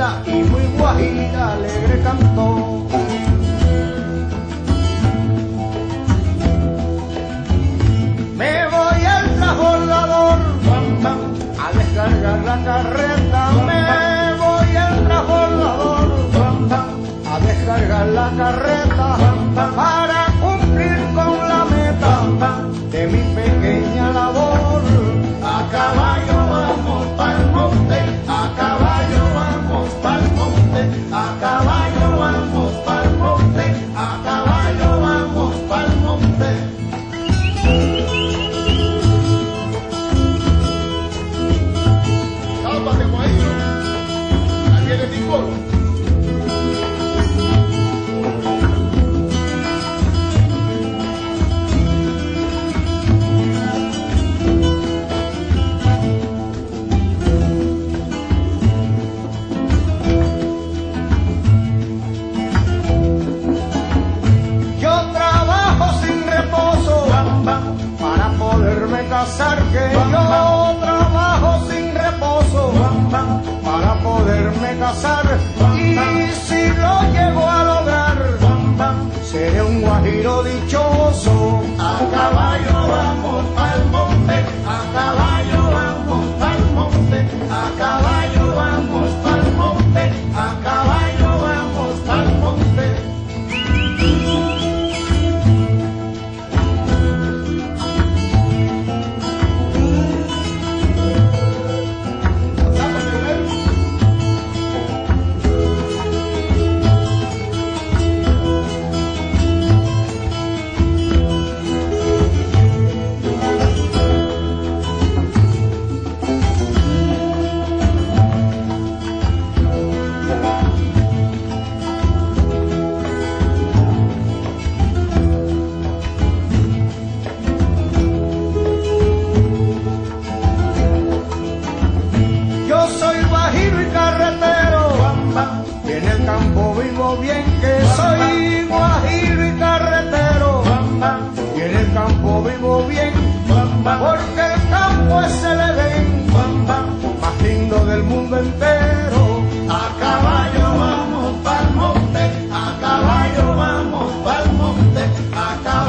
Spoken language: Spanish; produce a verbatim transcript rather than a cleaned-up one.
guajira y muy guajira alegre cantó. Me voy al transbordador a descargar la carreta, me voy al transbordador a descargar la carreta para cumplir con la meta de mi pequeña labor. A caballo vamos pa'l monte, a caballo vamos pa'l monte, a caballo vamos pa'l monte, a caballo vamos pa'l monte. Cálmate, guayo, ahí viene Ticol. Casar que yo trabajo sin reposo para poderme casar, y si lo llego a lograr seré un guajiro dichoso. A caballo vamos pa'l monte, a caballo vamos pa'l monte, a caballo vamos pa'l monte, a caballo vamos pa'l monte. Y en el campo vivo bien, que soy guajiro y carretero. Y en el campo vivo bien, porque el campo es el Edén más lindo del mundo entero. A caballo vamos pa'l monte, a caballo vamos pa'l monte, a caballo